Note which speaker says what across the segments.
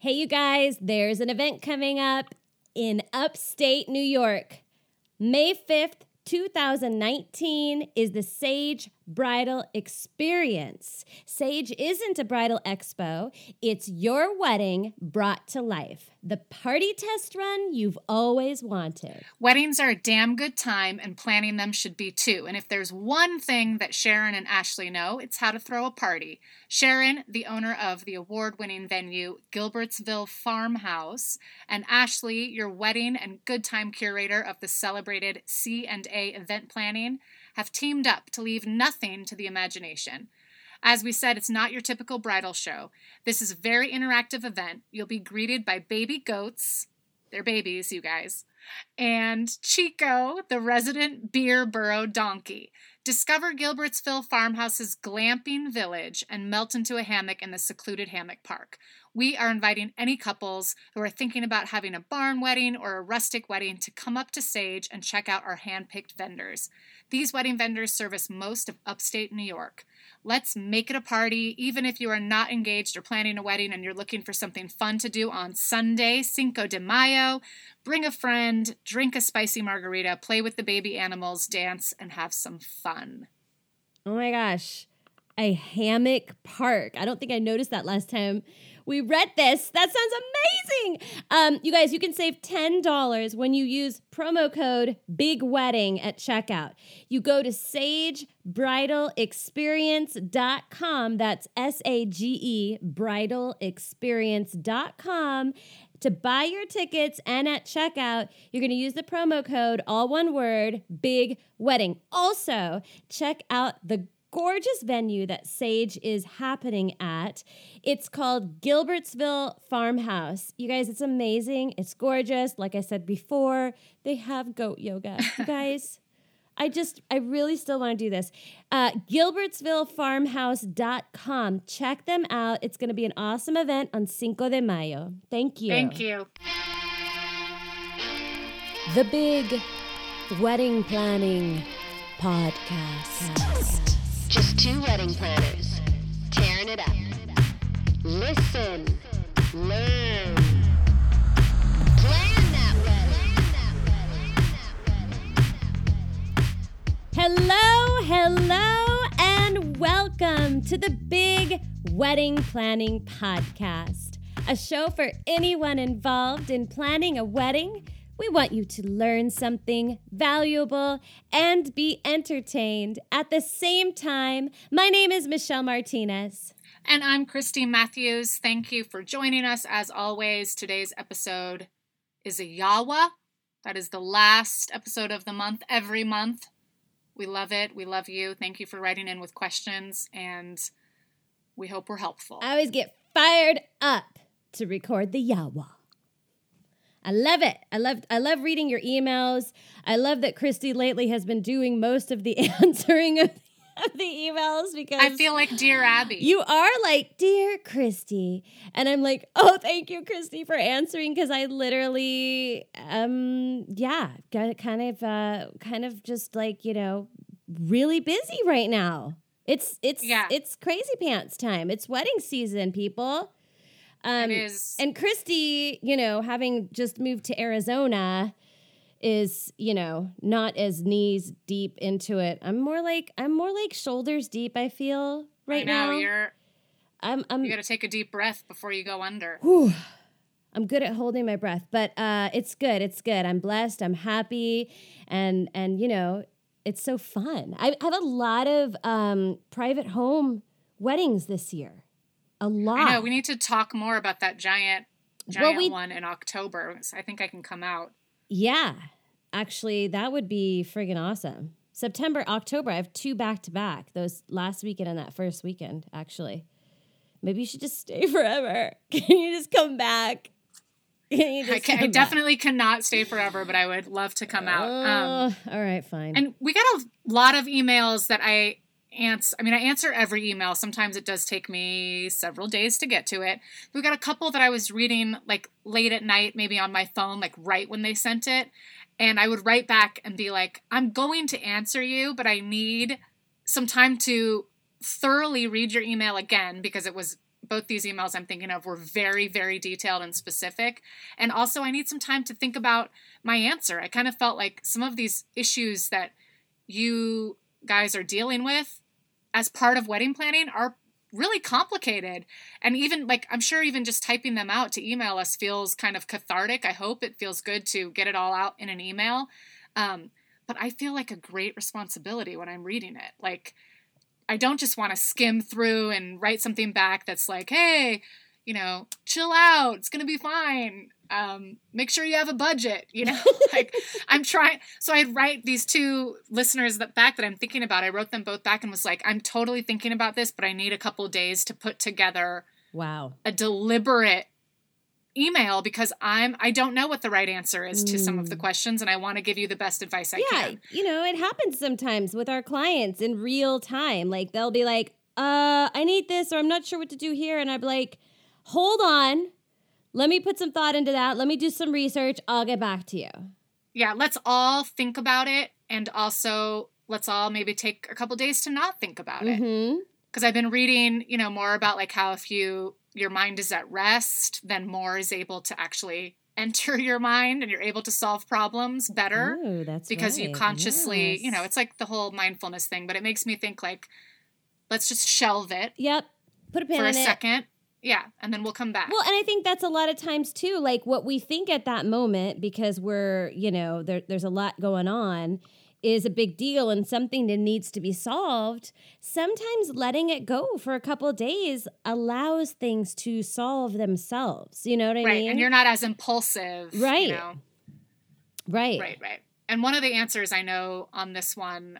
Speaker 1: Hey, you guys, there's an event coming up in upstate New York. May 5th, 2019 is the Sage Bridal Experience. Sage isn't a bridal expo. It's your wedding brought to life. The party test run you've always wanted.
Speaker 2: Weddings are a damn good time, and planning them should be too. And if there's one thing that Sharon and Ashley know, it's how to throw a party. Sharon, the owner of the award-winning venue Gilbertsville Farmhouse, and Ashley, your wedding and good time curator of the celebrated C&A event planning, have teamed up to leave nothing to the imagination. As we said, it's not your typical bridal show. This is a very interactive event. You'll be greeted by baby goats. They're babies, you guys. And Chico, the resident beer burro donkey. Discover Gilbertsville Farmhouse's glamping village and melt into a hammock in the secluded hammock park. We are inviting any couples who are thinking about having a barn wedding or a rustic wedding to come up to Sage and check out our hand-picked vendors. These wedding vendors service most of upstate New York. Let's make it a party, even if you are not engaged or planning a wedding and you're looking for something fun to do on Sunday, Cinco de Mayo. Bring a friend, drink a spicy margarita, play with the baby animals, dance, and have some fun.
Speaker 1: Oh my gosh, a hammock park. I don't think I noticed that last time we read this. That sounds amazing. You guys, you can save $10 when you use promo code BIGWEDDING at checkout. You go to sagebridalexperience.com. That's SAGE bridalexperience.com to buy your tickets. And at checkout, you're going to use the promo code, all one word, BIGWEDDING. Also, check out the gorgeous venue that Sage is happening at. It's called Gilbertsville Farmhouse. You guys, it's amazing. It's gorgeous. Like I said before, they have goat yoga. You guys, I really still want to do this. Gilbertsvillefarmhouse.com. Check them out. It's going to be an awesome event on Cinco de Mayo. Thank you.
Speaker 2: Thank you.
Speaker 1: The Big Wedding Planning Podcast.
Speaker 3: Just two wedding planners, tearing it up. Listen, learn, plan that wedding.
Speaker 1: Hello, and welcome to the Big Wedding Planning Podcast, a show for anyone involved in planning a wedding. We want you to learn something valuable and be entertained at the same time. My name is Michelle Martinez.
Speaker 2: And I'm Christy Matthews. Thank you for joining us as always. Today's episode is a Yawa. That is the last episode of the month, every month. We love it. We love you. Thank you for writing in with questions, and we hope we're helpful.
Speaker 1: I always get fired up to record the Yawa. I love it. I love reading your emails. I love that Christy lately has been doing most of the answering of the emails because
Speaker 2: I feel like Dear Abby.
Speaker 1: You are like, Dear Christy. And I'm like, oh, thank you, Christy, for answering, because I literally, got kind of just like, really busy right now. It's crazy pants time. It's wedding season, people.
Speaker 2: It is.
Speaker 1: And Christy, having just moved to Arizona is, not as knees deep into it. I'm more like shoulders deep, I feel right now.
Speaker 2: You got to take a deep breath before you go under.
Speaker 1: Whew, I'm good at holding my breath, but it's good. It's good. I'm blessed. I'm happy. And it's so fun. I have a lot of private home weddings this year. A lot.
Speaker 2: I know. We need to talk more about that giant one in October. I think I can come out.
Speaker 1: Yeah. Actually, that would be friggin' awesome. September, October, I have 2 back-to-back. Those last weekend and that first weekend, actually. Maybe you should just stay forever. Can you just come back?
Speaker 2: I definitely cannot stay forever, but I would love to come out.
Speaker 1: All right, fine.
Speaker 2: And we got a lot of emails that I answer every email. Sometimes it does take me several days to get to it. We got a couple that I was reading like late at night, maybe on my phone, like right when they sent it. And I would write back and be like, I'm going to answer you, but I need some time to thoroughly read your email again because it was both these emails I'm thinking of were very, very detailed and specific. And also I need some time to think about my answer. I kind of felt like some of these issues that you guys are dealing with as part of wedding planning are really complicated. And even like, I'm sure even just typing them out to email us feels kind of cathartic. I hope it feels good to get it all out in an email. But I feel like a great responsibility when I'm reading it. Like, I don't just want to skim through and write something back that's like, hey, you know, chill out. It's going to be fine. Make sure you have a budget, you know, like I'm trying. So I'd write these two listeners back that I'm thinking about. I wrote them both back and was like, I'm totally thinking about this, but I need a couple of days to put together a deliberate email because I don't know what the right answer is to some of the questions, and I want to give you the best advice I can.
Speaker 1: Yeah, you know, it happens sometimes with our clients in real time. Like they'll be like, I need this, or I'm not sure what to do here. And I'm like, hold on. Let me put some thought into that. Let me do some research. I'll get back to you.
Speaker 2: Yeah, let's all think about it. And also, let's all maybe take a couple days to not think about it. Because I've been reading, you know, more about like how if your mind is at rest, then more is able to actually enter your mind and you're able to solve problems better.
Speaker 1: Ooh, that's
Speaker 2: because
Speaker 1: right.
Speaker 2: you consciously,
Speaker 1: Yes.
Speaker 2: you know, it's like the whole mindfulness thing, but it makes me think like, let's just shelve it
Speaker 1: Yep. Put a pin
Speaker 2: for
Speaker 1: in
Speaker 2: a
Speaker 1: it.
Speaker 2: second. Yeah. And then we'll come back.
Speaker 1: Well, and I think that's a lot of times too, like what we think at that moment, because we're, you know, there's a lot going on, is a big deal and something that needs to be solved. Sometimes letting it go for a couple of days allows things to solve themselves. You know what I
Speaker 2: right.
Speaker 1: mean?
Speaker 2: And you're not as impulsive.
Speaker 1: Right.
Speaker 2: You know?
Speaker 1: Right.
Speaker 2: Right. And one of the answers I know on this one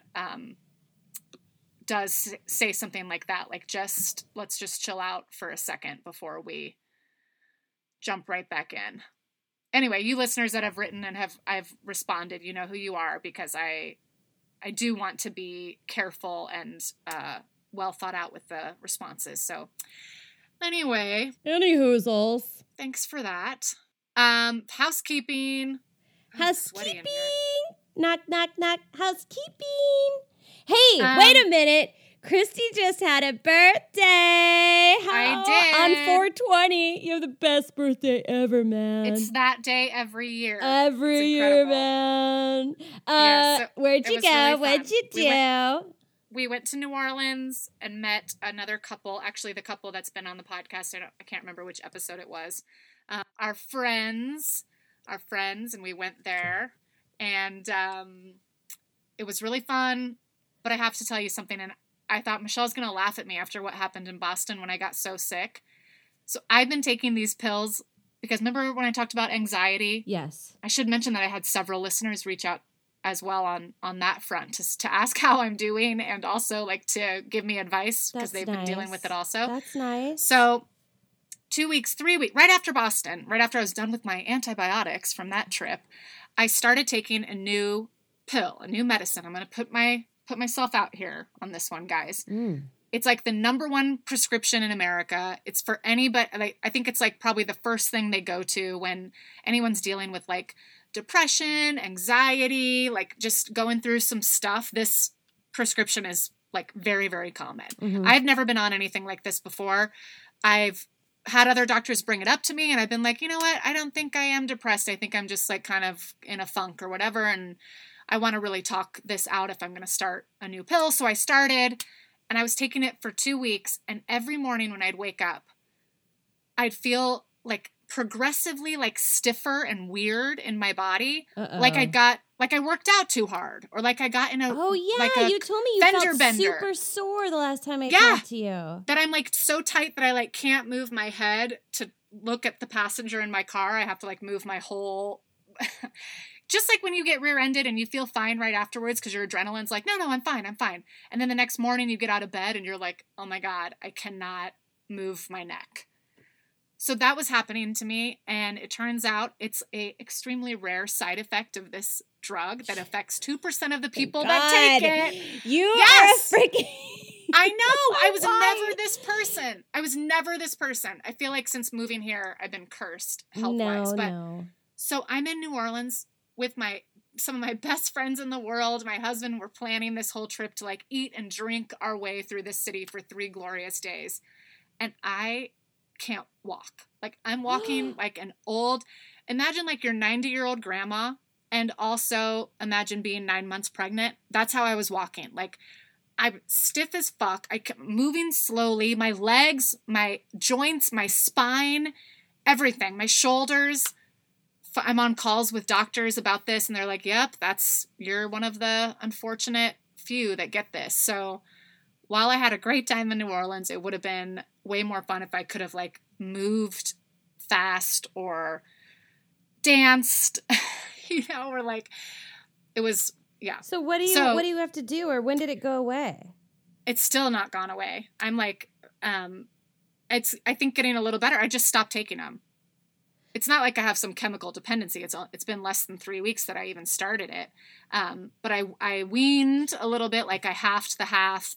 Speaker 2: does say something like that, like let's just chill out for a second before we jump right back in. Anyway, you listeners that have written and I've responded, you know who you are, because I do want to be careful and well thought out with the responses. So anyway,
Speaker 1: Anywhoozles.
Speaker 2: thanks for that. Housekeeping. I'm sweaty in here.
Speaker 1: Housekeeping. Knock, knock, knock. Housekeeping. Hey, wait a minute. Christy just had a birthday.
Speaker 2: I did.
Speaker 1: On 4/20. You have the best birthday ever, man.
Speaker 2: It's that day every year.
Speaker 1: Every
Speaker 2: It's
Speaker 1: year,
Speaker 2: incredible.
Speaker 1: man.
Speaker 2: Yeah, so
Speaker 1: where'd
Speaker 2: it
Speaker 1: you
Speaker 2: was
Speaker 1: go?
Speaker 2: really
Speaker 1: What'd
Speaker 2: fun.
Speaker 1: you do?
Speaker 2: We went to New Orleans and met another couple, actually the couple that's been on the podcast. I can't remember which episode it was. Our friends, and we went there. And it was really fun. But I have to tell you something, and I thought Michelle's going to laugh at me after what happened in Boston when I got so sick. So I've been taking these pills because remember when I talked about anxiety?
Speaker 1: Yes.
Speaker 2: I should mention that I had several listeners reach out as well on that front to ask how I'm doing and also like to give me advice because they've been dealing with it also.
Speaker 1: That's nice.
Speaker 2: So 3 weeks, right after Boston, right after I was done with my antibiotics from that trip, I started taking a new pill, a new medicine. I'm going to put myself out here on this one, guys. It's like the number one prescription in America. It's for anybody. Like, I think it's like probably the first thing they go to when anyone's dealing with like depression, anxiety, like just going through some stuff. This prescription is like very, very common. I've never been on anything like this before. I've had other doctors bring it up to me and I've been like, you know what? I don't think I am depressed. I think I'm just like kind of in a funk or whatever. And I want to really talk this out if I'm going to start a new pill. So I started and I was taking it for 2 weeks. And every morning when I'd wake up, I'd feel like progressively like stiffer and weird in my body. Like I worked out too hard or like I got in a,
Speaker 1: Oh, yeah.
Speaker 2: like a
Speaker 1: You told me you
Speaker 2: fender
Speaker 1: felt
Speaker 2: bender.
Speaker 1: super sore the last time I
Speaker 2: Yeah.
Speaker 1: talked to you.
Speaker 2: That I'm like so tight that I like can't move my head to look at the passenger in my car. I have to like move my whole, just like when you get rear-ended and you feel fine right afterwards because your adrenaline's like, no, I'm fine. And then the next morning you get out of bed and you're like, oh my God, I cannot move my neck. So that was happening to me. And it turns out it's a extremely rare side effect of this drug that affects 2% of the people that take it.
Speaker 1: You
Speaker 2: Yes!
Speaker 1: are a freaking...
Speaker 2: I know. I was
Speaker 1: Why?
Speaker 2: never this person. I feel like since moving here, I've been cursed health-wise.
Speaker 1: No.
Speaker 2: So I'm in New Orleans with some of my best friends in the world. My husband, we're planning this whole trip to like eat and drink our way through this city for 3 glorious days. And I can't walk. Like I'm walking like an old, imagine like your 90-year-old grandma, and also imagine being 9 months pregnant. That's how I was walking. Like I'm stiff as fuck. I kept moving slowly. My legs, my joints, my spine, everything, my shoulders. I'm on calls with doctors about this, and they're like, yep, you're one of the unfortunate few that get this. So while I had a great time in New Orleans, it would have been way more fun if I could have like moved fast or danced, or like it was, yeah.
Speaker 1: So what do you have to do, or when did it go away?
Speaker 2: It's still not gone away. I'm like, I think getting a little better. I just stopped taking them. It's not like I have some chemical dependency. It's been less than 3 weeks that I even started it. But I weaned a little bit, like I halved the half.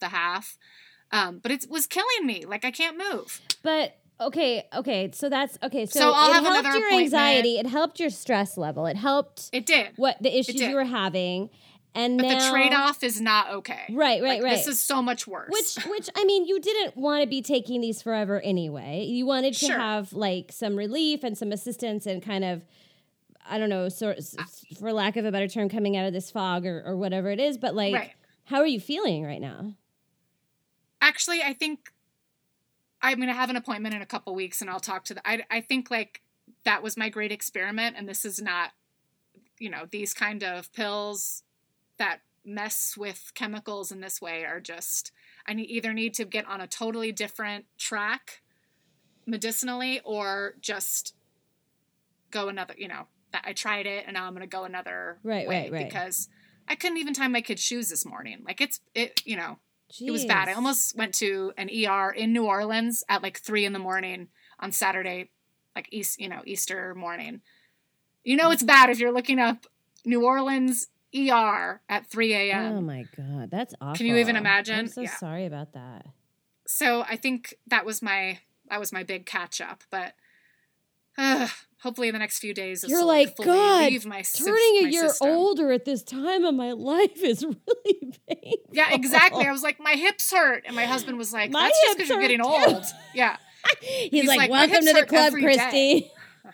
Speaker 2: But it was killing me. Like I can't move.
Speaker 1: But okay. So that's okay.
Speaker 2: So I'll have
Speaker 1: it helped
Speaker 2: another
Speaker 1: your
Speaker 2: appointment.
Speaker 1: anxiety. It helped your stress level. It helped.
Speaker 2: It did.
Speaker 1: What the issues you were having. And
Speaker 2: but
Speaker 1: now,
Speaker 2: the trade-off is not okay.
Speaker 1: Right.
Speaker 2: This is so much worse.
Speaker 1: Which I mean, you didn't want to be taking these forever anyway. You wanted to
Speaker 2: Sure.
Speaker 1: have like some relief and some assistance and kind of, I don't know, for lack of a better term, coming out of this fog or whatever it is. But like,
Speaker 2: Right.
Speaker 1: How are you feeling right now?
Speaker 2: Actually, I think I'm going to have an appointment in a couple weeks, and I'll talk to I think like that was my great experiment, and this is not, these kind of pills that mess with chemicals in this way are just, either need to get on a totally different track medicinally, or just go another, that I tried it and now I'm going to go another way.
Speaker 1: Right.
Speaker 2: Because I couldn't even tie my kid's shoes this morning. Like it was
Speaker 1: Jeez.
Speaker 2: bad. I almost went to an ER in New Orleans at like 3 a.m. on Saturday, like Easter morning. It's bad if you're looking up New Orleans ER at 3 a.m.
Speaker 1: Oh my God, that's awful.
Speaker 2: Can you even imagine?
Speaker 1: I'm so
Speaker 2: Yeah.
Speaker 1: sorry about that.
Speaker 2: So I think that was my big catch up, but hopefully in the next few days
Speaker 1: You're
Speaker 2: will
Speaker 1: like,
Speaker 2: fully
Speaker 1: God,
Speaker 2: leave my
Speaker 1: turning a
Speaker 2: my
Speaker 1: year
Speaker 2: system.
Speaker 1: older at this time of my life is really painful.
Speaker 2: Yeah, exactly. I was like, my hips hurt, and my husband was like,
Speaker 1: My
Speaker 2: that's just because
Speaker 1: hips
Speaker 2: you're getting
Speaker 1: hurt, too.
Speaker 2: old. Yeah.
Speaker 1: He's like,
Speaker 2: like, my
Speaker 1: welcome
Speaker 2: hips
Speaker 1: to the
Speaker 2: hurt
Speaker 1: club,
Speaker 2: every day.
Speaker 1: Christy.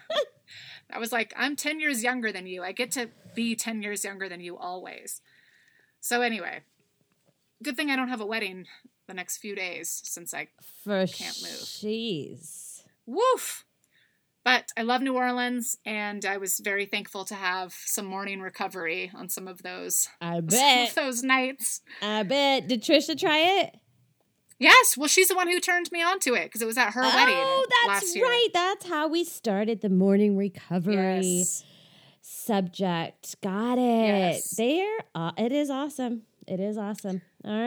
Speaker 2: I was like, I'm 10 years younger than you. I get to be 10 years younger than you always. So anyway, good thing I don't have a wedding the next few days since I can't move.
Speaker 1: Jeez.
Speaker 2: Woof. But I love New Orleans, and I was very thankful to have some morning recovery on some of those those nights.
Speaker 1: I bet. Did Trisha try it?
Speaker 2: Yes. Well, she's the one who turned me on to it because it was at her wedding last year.
Speaker 1: Right. That's how we started the morning recovery
Speaker 2: Yes.
Speaker 1: subject. Got it.
Speaker 2: Yes.
Speaker 1: It is awesome. It is awesome. All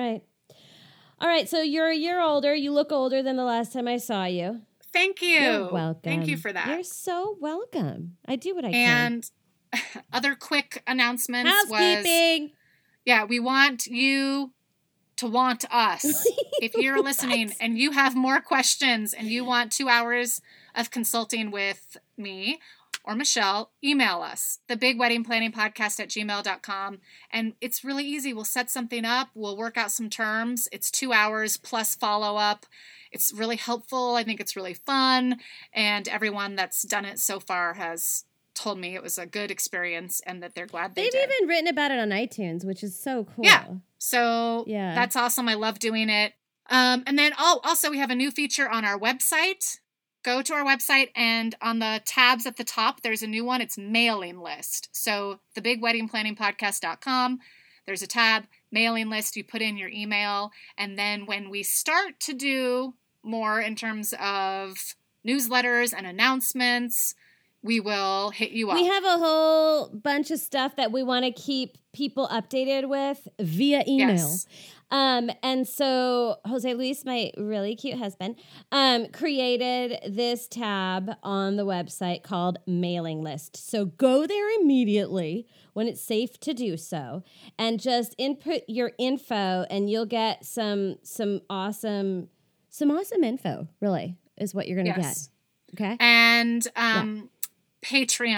Speaker 1: right. So you're a year older. You look older than the last time I saw you.
Speaker 2: Thank you.
Speaker 1: You're welcome.
Speaker 2: Thank you for that.
Speaker 1: You're so welcome. I do what I
Speaker 2: And other quick announcements
Speaker 1: Housekeeping.
Speaker 2: we want you to want us. If you're listening and you have more questions and you want 2 hours of consulting with me or Michelle, email us, thebigweddingplanningpodcast@gmail.com. And it's really easy. We'll set something up. We'll work out some terms. It's 2 hours plus follow-up. It's really helpful. I think it's really fun. And everyone that's done it so far has told me it was a good experience and that they're glad they
Speaker 1: They've
Speaker 2: did.
Speaker 1: even written about it on iTunes, which is so cool.
Speaker 2: Yeah. So
Speaker 1: Yeah.
Speaker 2: that's awesome. I love doing it. And then, also we have a new feature on our website. Go to our website, and on the tabs at the top, there's a new one. It's mailing list. So thebigweddingplanningpodcast.com, there's a tab, mailing list. You put in your email. And then when we start to do more in terms of newsletters and announcements, we will hit you up.
Speaker 1: We have a whole bunch of stuff that we want to keep people updated with via email.
Speaker 2: Yes.
Speaker 1: And so Jose Luis, my really cute husband, created this tab on the website called Mailing List. So go there immediately when it's safe to do so, and just input your info, and you'll get some awesome info. Really, is what you're going to
Speaker 2: Yes.
Speaker 1: get. Okay.
Speaker 2: And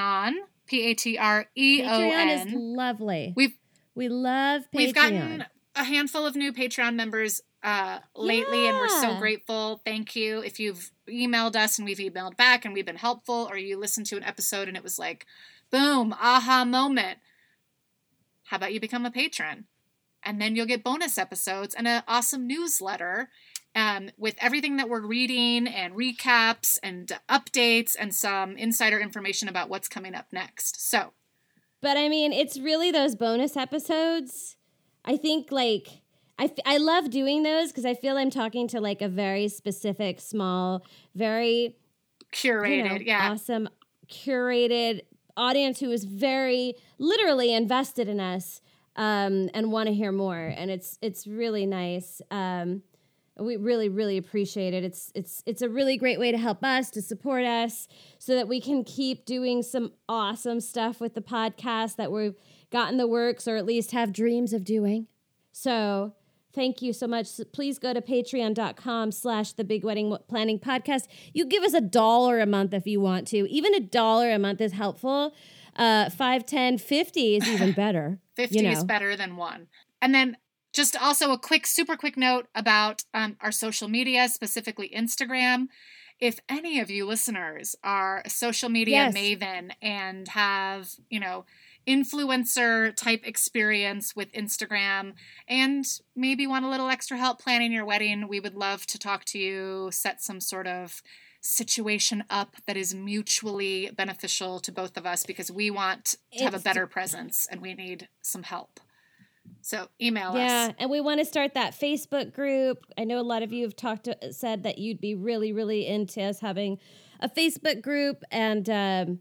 Speaker 2: Patreon, Patreon.
Speaker 1: Patreon is lovely. We love Patreon.
Speaker 2: We've gotten a handful of new Patreon members lately, and we're so
Speaker 1: Yeah.
Speaker 2: grateful. Thank you. If you've emailed us and we've emailed back and we've been helpful, or you listened to an episode and it was like, boom, aha moment. How about you become a patron? And then you'll get bonus episodes and an awesome newsletter with everything that we're reading and recaps and updates and some insider information about what's coming up next. So,
Speaker 1: But I mean, it's really those bonus episodes. I think like I love doing those because I feel I'm talking to like a very specific, small, very
Speaker 2: curated,
Speaker 1: awesome, curated audience who is very literally invested in us and want to hear more. And it's really nice. We really, really appreciate it. It's a really great way to help us, to support us, so that we can keep doing some awesome stuff with the podcast that we've got in the works, or at least have dreams of doing. So thank you so much. Please go to patreon.com/The Big Wedding Planning Podcast. You give us $1 a month if you want to. Even $1 a month is helpful. 5, 10, 50 is even better.
Speaker 2: 50 is better than 1. And then just also a super quick note about our social media, specifically Instagram. If any of you listeners are a social media maven and have, influencer type experience with Instagram and maybe want a little extra help planning your wedding, we would love to talk to you, set some sort of situation up that is mutually beneficial to both of us, because we want to have a better presence and we need some help. So email us.
Speaker 1: Yeah, and we want to start that Facebook group. I know a lot of you have said that you'd be really, really into us having a Facebook group, and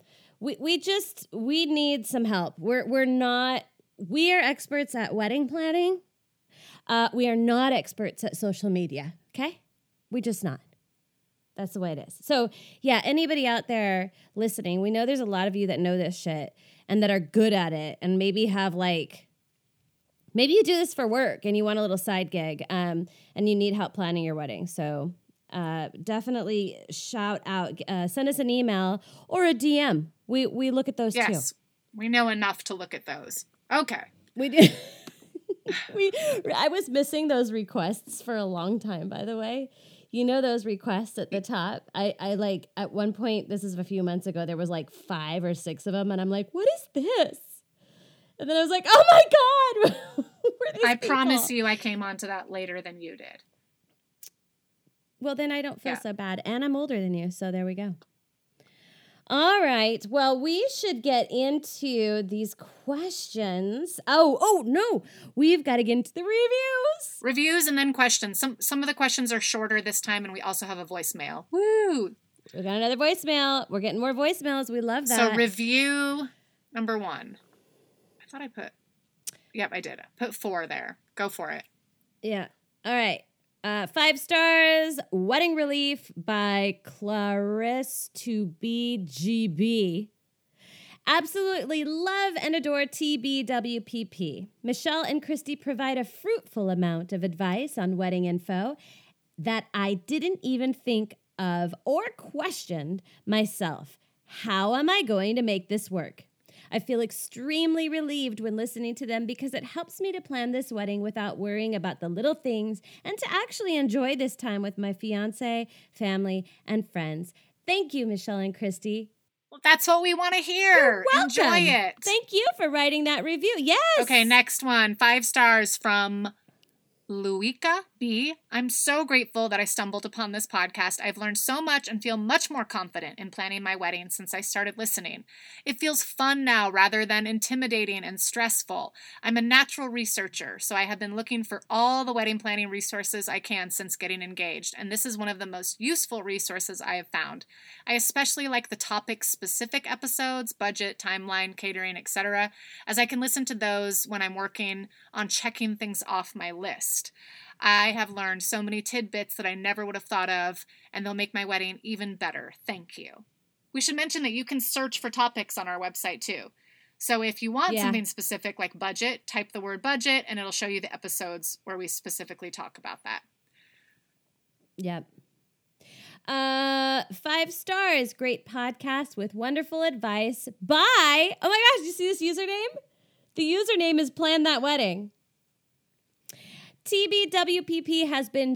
Speaker 1: we need some help. We are experts at wedding planning. We are not experts at social media. Okay, we just not. That's the way it is. So yeah, anybody out there listening, we know there's a lot of you that know this shit and that are good at it, and maybe have maybe you do this for work and you want a little side gig, and you need help planning your wedding. So definitely shout out, send us an email or a DM. We look at those too.
Speaker 2: Yes, we know enough to look at those. Okay.
Speaker 1: We do. I was missing those requests for a long time, by the way. You know those requests at the top? I like, at one point, this is a few months ago, there was like 5 or 6 of them, and I'm like, what is this? And then I was like, oh my God! Who are these people?
Speaker 2: Promise you I came onto that later than you did.
Speaker 1: Well, then I don't feel so bad. And I'm older than you, so there we go. All right. Well, we should get into these questions. Oh no. We've got to get into the reviews.
Speaker 2: Reviews and then questions. Some of the questions are shorter this time, and we also have a voicemail. Woo!
Speaker 1: We got another voicemail. We're getting more voicemails. We love that.
Speaker 2: So review number 1. I thought I put... Yep, I did. Put 4 there. Go for it.
Speaker 1: Yeah. All right. 5 stars, Wedding Relief by Clarisse to BGB. Absolutely love and adore TBWPP. Michelle and Christy provide a fruitful amount of advice on wedding info that I didn't even think of or questioned myself. How am I going to make this work? I feel extremely relieved when listening to them because it helps me to plan this wedding without worrying about the little things and to actually enjoy this time with my fiance, family, and friends. Thank you, Michelle and Christy.
Speaker 2: Well, that's what we want to hear.
Speaker 1: You're welcome.
Speaker 2: Enjoy it.
Speaker 1: Thank you for writing that review. Yes.
Speaker 2: Okay, next one. 5 stars from Luika B. I'm so grateful that I stumbled upon this podcast. I've learned so much and feel much more confident in planning my wedding since I started listening. It feels fun now rather than intimidating and stressful. I'm a natural researcher, so I have been looking for all the wedding planning resources I can since getting engaged, and this is one of the most useful resources I have found. I especially like the topic-specific episodes, budget, timeline, catering, etc., as I can listen to those when I'm working on checking things off my list. I have learned so many tidbits that I never would have thought of, and they'll make my wedding even better. Thank you. We should mention that you can search for topics on our website too. So if you want something specific like budget, type the word budget, and it'll show you the episodes where we specifically talk about that.
Speaker 1: Yep. 5 stars. Great podcast with wonderful advice by, oh my gosh, you see this username? The username is Plan That Wedding. TBWPP has been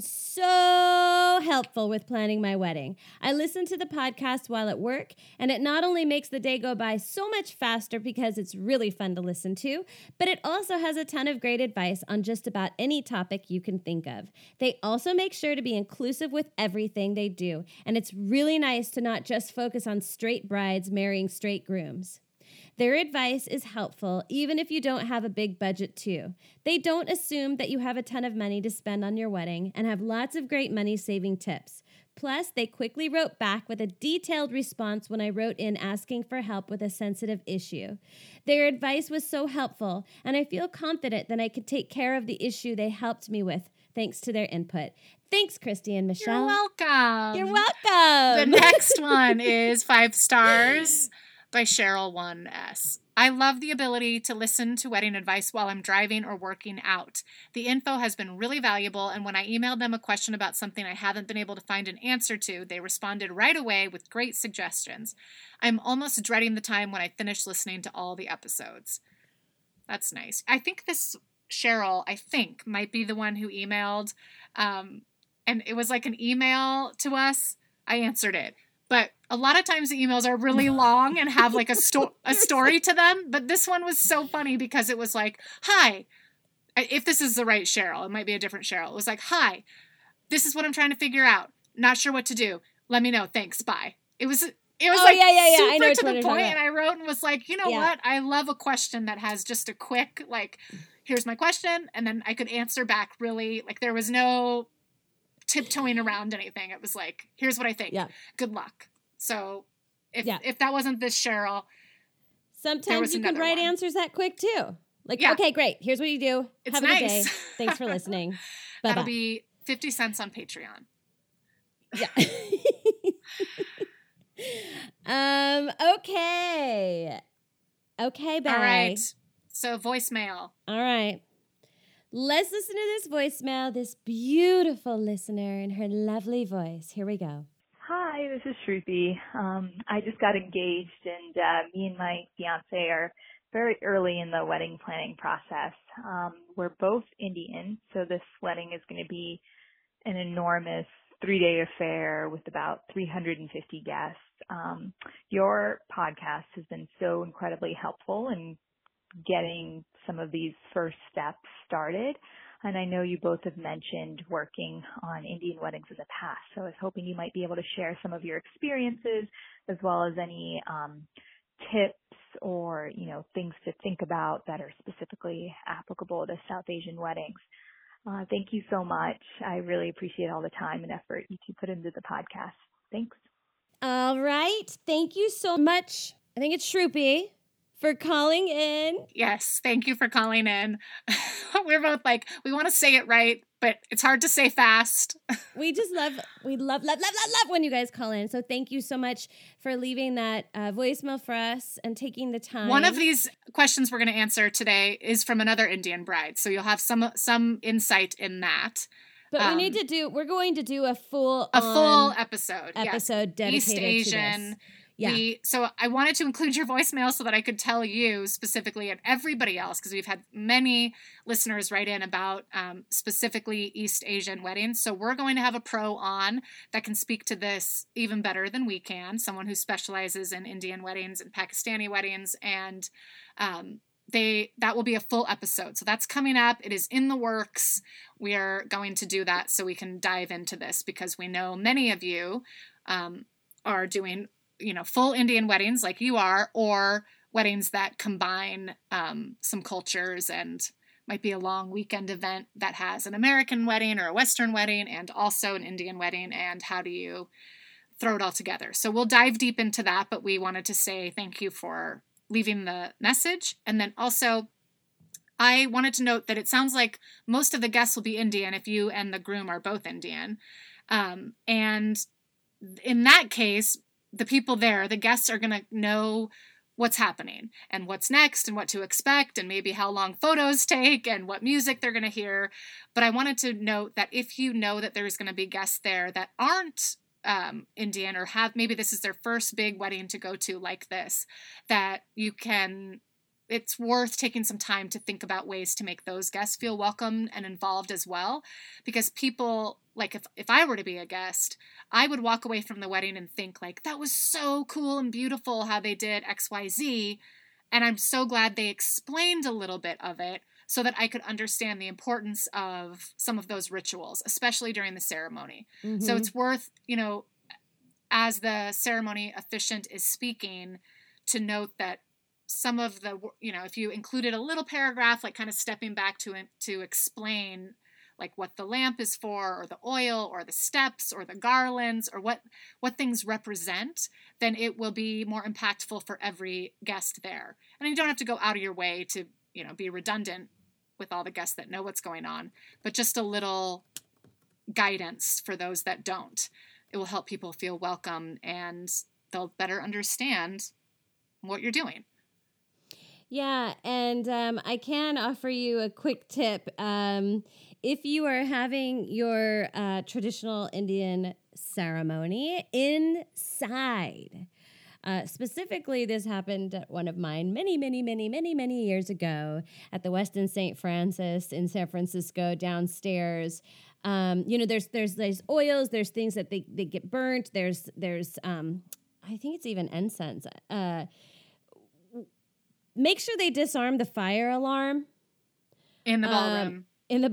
Speaker 1: so helpful with planning my wedding. I listen to the podcast while at work, and it not only makes the day go by so much faster because it's really fun to listen to, but it also has a ton of great advice on just about any topic you can think of. They also make sure to be inclusive with everything they do, and it's really nice to not just focus on straight brides marrying straight grooms. Their advice is helpful even if you don't have a big budget too. They don't assume that you have a ton of money to spend on your wedding and have lots of great money-saving tips. Plus, they quickly wrote back with a detailed response when I wrote in asking for help with a sensitive issue. Their advice was so helpful, and I feel confident that I could take care of the issue they helped me with thanks to their input. Thanks, Christy and Michelle.
Speaker 2: You're welcome.
Speaker 1: You're welcome.
Speaker 2: The next one is 5 stars. By Cheryl 1S. I love the ability to listen to wedding advice while I'm driving or working out. The info has been really valuable, and when I emailed them a question about something I haven't been able to find an answer to, they responded right away with great suggestions. I'm almost dreading the time when I finish listening to all the episodes. That's nice. I think this Cheryl, might be the one who emailed, and it was like an email to us. I answered it. But a lot of times the emails are really long and have like a story to them. But this one was so funny because it was like, hi, if this is the right Cheryl, it might be a different Cheryl. It was like, hi, this is what I'm trying to figure out. Not sure what to do. Let me know. Thanks. Bye. It was super
Speaker 1: I know
Speaker 2: to the point. And I wrote and was like, you know what? I love a question that has just a quick, like, here's my question. And then I could answer back really, like there was no tiptoeing around anything. It was like, here's what I think. Yeah. Good luck. So if that wasn't this Cheryl,
Speaker 1: sometimes you can write answers that quick too. Like, okay, great. Here's what you do.
Speaker 2: It's
Speaker 1: Have a
Speaker 2: nice.
Speaker 1: good day. Thanks for listening. Bye-bye.
Speaker 2: That'll be 50 cents on Patreon.
Speaker 1: Yeah. Okay. Okay, bye.
Speaker 2: All right. So voicemail.
Speaker 1: All right. Let's listen to this voicemail, this beautiful listener in her lovely voice. Here we go.
Speaker 4: Hi, this is Shruti. I just got engaged, and me and my fiance are very early in the wedding planning process. We're both Indian, so this wedding is going to be an enormous 3-day affair with about 350 guests. Your podcast has been so incredibly helpful in getting some of these first steps started. And I know you both have mentioned working on Indian weddings in the past. So I was hoping you might be able to share some of your experiences as well as any tips or, things to think about that are specifically applicable to South Asian weddings. Thank you so much. I really appreciate all the time and effort you two put into the podcast. Thanks.
Speaker 1: All right. Thank you so much. I think it's Shruti for calling in.
Speaker 2: Yes, thank you for calling in. We're both like, we want to say it right, but it's hard to say fast.
Speaker 1: We love when you guys call in. So thank you so much for leaving that voicemail for us and taking the time.
Speaker 2: One of these questions we're going to answer today is from another Indian bride, so you'll have some insight in that.
Speaker 1: But we're going to do a full
Speaker 2: episode
Speaker 1: dedicated
Speaker 2: East Asian.
Speaker 1: to this. Yeah.
Speaker 2: So I wanted to include your voicemail so that I could tell you specifically and everybody else, because we've had many listeners write in about specifically East Asian weddings. So we're going to have a pro on that can speak to this even better than we can, someone who specializes in Indian weddings and Pakistani weddings, and that will be a full episode. So that's coming up. It is in the works. We are going to do that so we can dive into this, because we know many of you are doing full Indian weddings like you are, or weddings that combine some cultures and might be a long weekend event that has an American wedding or a Western wedding and also an Indian wedding, and how do you throw it all together. So we'll dive deep into that, but we wanted to say thank you for leaving the message. And then also, I wanted to note that it sounds like most of the guests will be Indian if you and the groom are both Indian. And in that case, the people there, the guests, are going to know what's happening and what's next and what to expect and maybe how long photos take and what music they're going to hear. But I wanted to note that if you know that there's going to be guests there that aren't Indian, or maybe this is their first big wedding to go to like this, that you can it's worth taking some time to think about ways to make those guests feel welcome and involved as well. Because people, like if I were to be a guest, I would walk away from the wedding and think like, that was so cool and beautiful how they did XYZ. And I'm so glad they explained a little bit of it so that I could understand the importance of some of those rituals, especially during the ceremony.
Speaker 1: Mm-hmm.
Speaker 2: So it's worth, as the ceremony officiant is speaking, to note that some of the, if you included a little paragraph, like kind of stepping back to explain like what the lamp is for, or the oil, or the steps, or the garlands, or what things represent, then it will be more impactful for every guest there. And you don't have to go out of your way to, be redundant with all the guests that know what's going on, but just a little guidance for those that don't. It will help people feel welcome, and they'll better understand what you're doing.
Speaker 1: Yeah, and I can offer you a quick tip. If you are having your traditional Indian ceremony inside, specifically, this happened at one of mine many years ago at the Westin St. Francis in San Francisco downstairs. There's these oils, there's things that they get burnt. There's I think it's even incense. Make sure they disarm the fire alarm
Speaker 2: in the ballroom.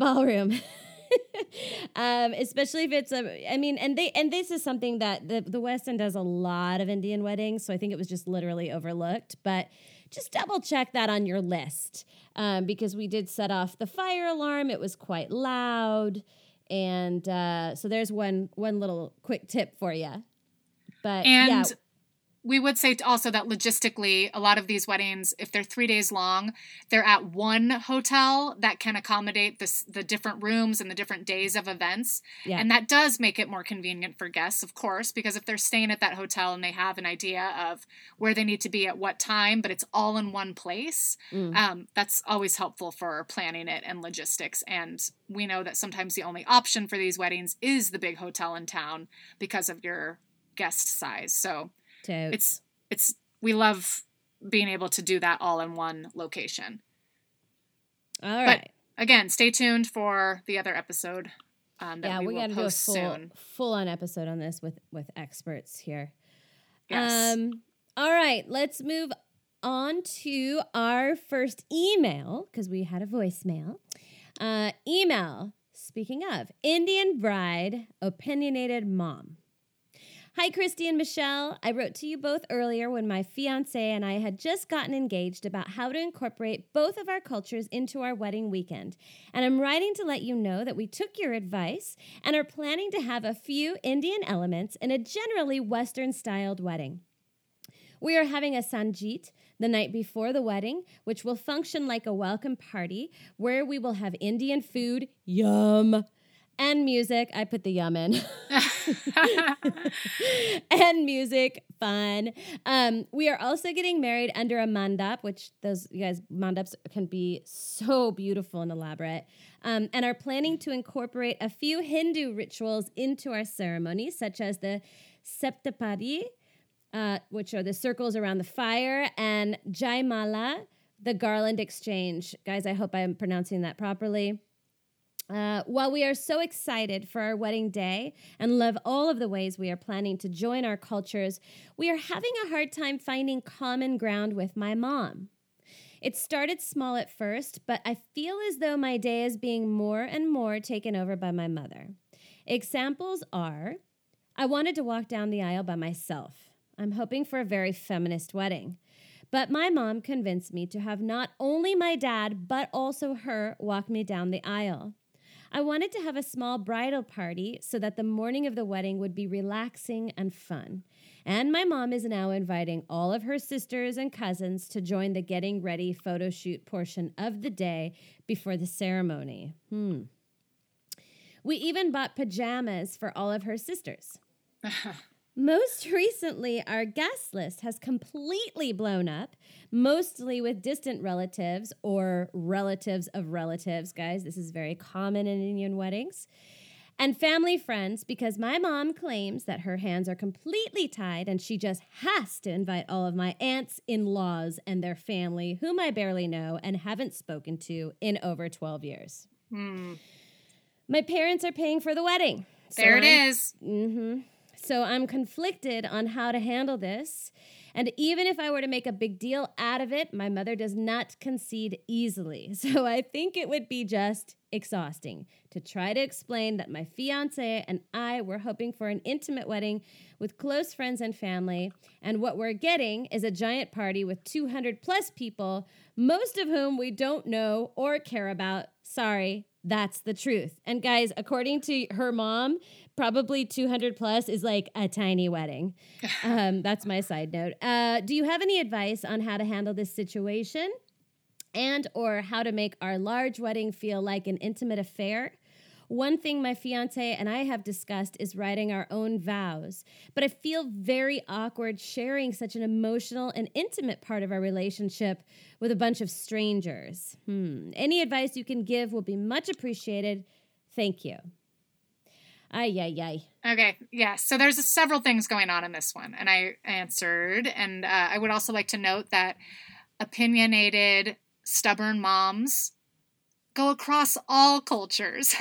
Speaker 1: Especially if it's and this is something that the Westin does a lot of Indian weddings, so I think it was just literally overlooked. But just double check that on your list, because we did set off the fire alarm. It was quite loud, and so there's one little quick tip for you. But yeah.
Speaker 2: We would say also that logistically, a lot of these weddings, if they're 3 days long, they're at one hotel that can accommodate the different rooms and the different days of events. Yeah. And that does make it more convenient for guests, of course, because if they're staying at that hotel and they have an idea of where they need to be at what time, but it's all in one place, that's always helpful for planning it and logistics. And we know that sometimes the only option for these weddings is the big hotel in town because of your guest size. So we love being able to do that all in one location.
Speaker 1: All right.
Speaker 2: But again, stay tuned for the other episode that we will post soon.
Speaker 1: Do a full on episode on this with experts here.
Speaker 2: Yes.
Speaker 1: All right, let's move on to our first email, because we had a voicemail. Email, speaking of, Indian bride, opinionated mom. Hi, Christy and Michelle. I wrote to you both earlier when my fiancé and I had just gotten engaged about how to incorporate both of our cultures into our wedding weekend. And I'm writing to let you know that we took your advice and are planning to have a few Indian elements in a generally Western-styled wedding. We are having a Sangeet the night before the wedding, which will function like a welcome party where we will have Indian food, yum, and music. I put the yum in. And music, fun. We are also getting married under a mandap, which mandaps can be so beautiful and elaborate, and are planning to incorporate a few Hindu rituals into our ceremony, such as the Saptapadi, which are the circles around the fire, and Jaimala, the garland exchange. Guys, I hope I'm pronouncing that properly. While we are so excited for our wedding day and love all of the ways we are planning to join our cultures, we are having a hard time finding common ground with my mom. It started small at first, but I feel as though my day is being more and more taken over by my mother. Examples are, I wanted to walk down the aisle by myself. I'm hoping for a very feminist wedding. But my mom convinced me to have not only my dad, but also her walk me down the aisle. I wanted to have a small bridal party so that the morning of the wedding would be relaxing and fun. And my mom is now inviting all of her sisters and cousins to join the getting ready photo shoot portion of the day before the ceremony. We even bought pajamas for all of her sisters. Most recently, our guest list has completely blown up, mostly with distant relatives or relatives of relatives. Guys, this is very common in Indian weddings. and family friends, because my mom claims that her hands are completely tied and she just has to invite all of my aunts, in-laws, and their family, whom I barely know and haven't spoken to in over 12 years. My parents are paying for the wedding.
Speaker 2: There it is.
Speaker 1: So I'm conflicted on how to handle this. And even if I were to make a big deal out of it, my mother does not concede easily. So I think it would be just exhausting to try to explain that my fiance and I were hoping for an intimate wedding with close friends and family. And what we're getting is a giant party with 200 plus people, most of whom we don't know or care about. Sorry, that's the truth. And guys, according to her mom, probably 200 plus is like a tiny wedding. That's my side note. Do you have any advice on how to handle this situation and or how to make our large wedding feel like an intimate affair? One thing my fiance and I have discussed is writing our own vows, but I feel very awkward sharing such an emotional and intimate part of our relationship with a bunch of strangers. Any advice you can give will be much appreciated. Thank you. Ay.
Speaker 2: Okay, yeah. So there's several things going on in this one, and I answered. And I would also like to note that opinionated, stubborn moms go across all cultures.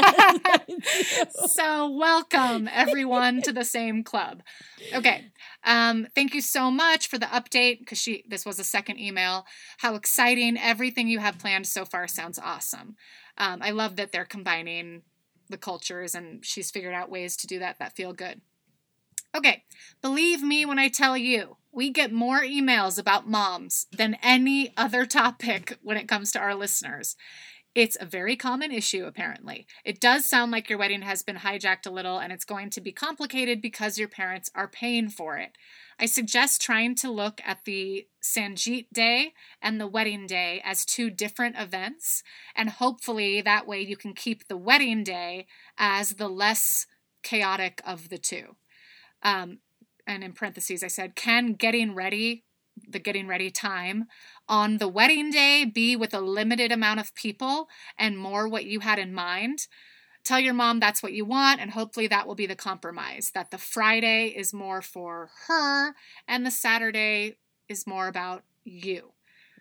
Speaker 2: So welcome, everyone, to the same club. Okay. Thank you so much for the update, because this was a second email. How exciting. Everything you have planned so far sounds awesome. I love that they're combining the cultures, and she's figured out ways to do that feel good. Okay, believe me when I tell you, we get more emails about moms than any other topic when it comes to our listeners. It's a very common issue, apparently. It does sound like your wedding has been hijacked a little, and it's going to be complicated because your parents are paying for it. I suggest trying to look at the Sangeet Day and the wedding day as two different events, and hopefully that way you can keep the wedding day as the less chaotic of the two. And in parentheses, I said, can getting ready time on the wedding day be with a limited amount of people and more what you had in mind? Tell your mom that's what you want, and hopefully that will be the compromise, that the Friday is more for her and the Saturday is more about you.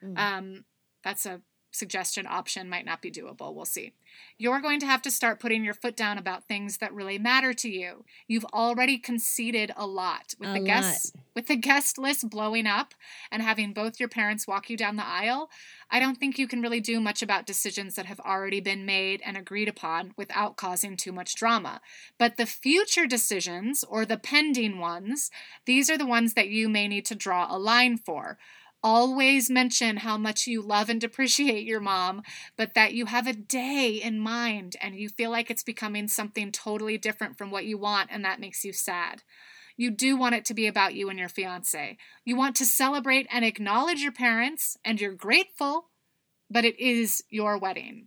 Speaker 2: That's a suggestion. Option might not be doable. We'll see. You're going to have to start putting your foot down about things that really matter to you. You've already conceded a lot with the guest list blowing up and having both your parents walk you down the aisle. I don't think you can really do much about decisions that have already been made and agreed upon without causing too much drama. But the future decisions, or the pending ones, these are the ones that you may need to draw a line for. Always mention how much you love and appreciate your mom, but that you have a day in mind and you feel like it's becoming something totally different from what you want, and that makes you sad. You do want it to be about you and your fiance. You want to celebrate and acknowledge your parents, and you're grateful, but it is your wedding.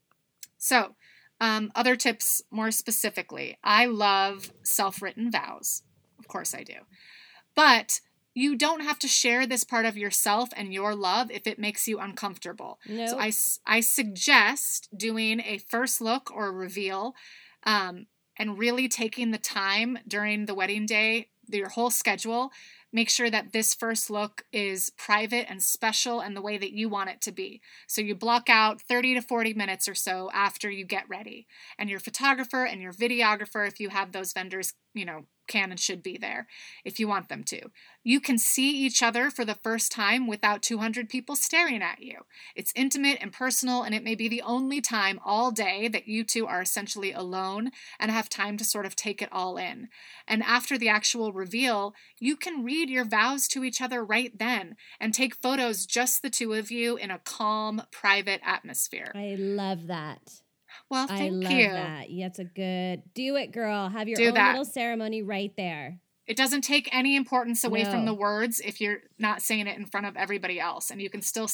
Speaker 2: So, other tips more specifically. I love self-written vows. Of course I do. But you don't have to share this part of yourself and your love if it makes you uncomfortable. Nope. So I suggest doing a first look or reveal, and really taking the time during the wedding day, your whole schedule. Make sure that this first look is private and special and the way that you want it to be. So you block out 30 to 40 minutes or so after you get ready. And your photographer and your videographer, if you have those vendors, can and should be there if you want them to. You can see each other for the first time without 200 people staring at you. It's intimate and personal, and it may be the only time all day that you two are essentially alone and have time to sort of take it all in. And after the actual reveal, you can read your vows to each other right then and take photos, just the two of you, in a calm, private atmosphere.
Speaker 1: I love that.
Speaker 2: Well, thank you.
Speaker 1: I love that. That's a good... Do it, girl. Have your own little ceremony right there.
Speaker 2: It doesn't take any importance away from the words if you're not saying it in front of everybody else. And you can still,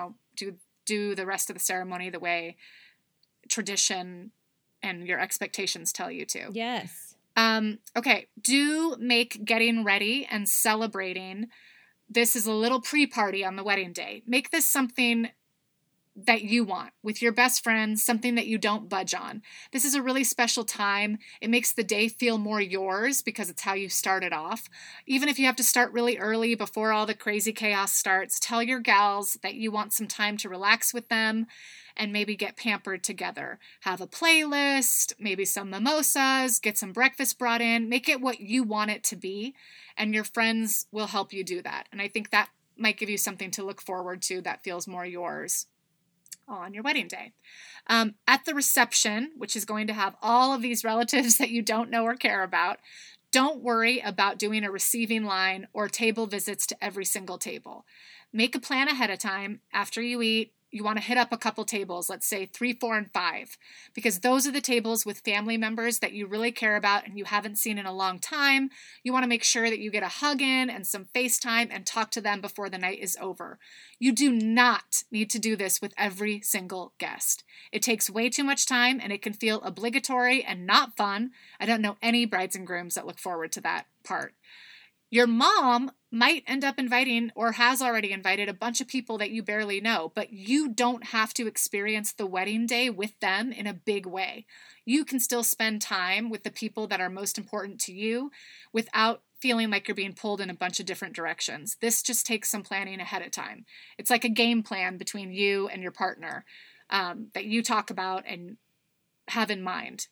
Speaker 2: do the rest of the ceremony the way tradition and your expectations tell you to.
Speaker 1: Yes.
Speaker 2: Okay. Do make getting ready and celebrating. This is a little pre-party on the wedding day. Make this something that you want with your best friends, something that you don't budge on. This is a really special time. It makes the day feel more yours because it's how you started off. Even if you have to start really early before all the crazy chaos starts, tell your gals that you want some time to relax with them and maybe get pampered together. Have a playlist, maybe some mimosas, get some breakfast brought in, make it what you want it to be, and your friends will help you do that. And I think that might give you something to look forward to that feels more yours on your wedding day. At the reception, which is going to have all of these relatives that you don't know or care about, don't worry about doing a receiving line or table visits to every single table. Make a plan ahead of time. After you eat, you want to hit up a couple tables, let's say 3, 4, and 5, because those are the tables with family members that you really care about and you haven't seen in a long time. You want to make sure that you get a hug in and some FaceTime and talk to them before the night is over. You do not need to do this with every single guest. It takes way too much time and it can feel obligatory and not fun. I don't know any brides and grooms that look forward to that part. Your mom might end up inviting or has already invited a bunch of people that you barely know, but you don't have to experience the wedding day with them in a big way. You can still spend time with the people that are most important to you without feeling like you're being pulled in a bunch of different directions. This just takes some planning ahead of time. It's like a game plan between you and your partner that you talk about and have in mind.